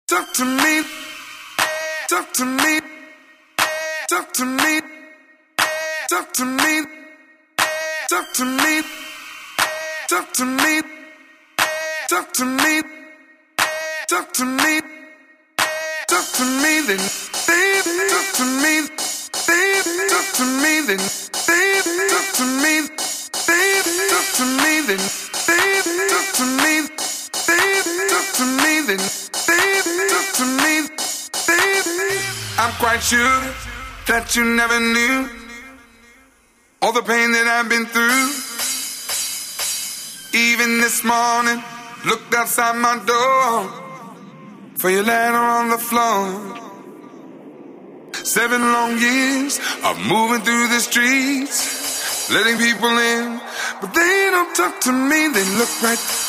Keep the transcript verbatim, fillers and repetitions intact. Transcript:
Talk to me, talk to me, talk to me, talk to me, talk to me, talk to me, talk to me, talk to me, talk to me, then baby, talk to me, baby, talk to me, then baby, talk to me, baby, talk to me, then baby, talk to me, baby, talk to me, then baby, talk to me, baby. I'm quite sure that you never knew all the pain that I've been through. Even this morning, looked outside my door for your letter on the floor. Seven long years of moving through the streets, letting people in, but they don't talk to me. They look right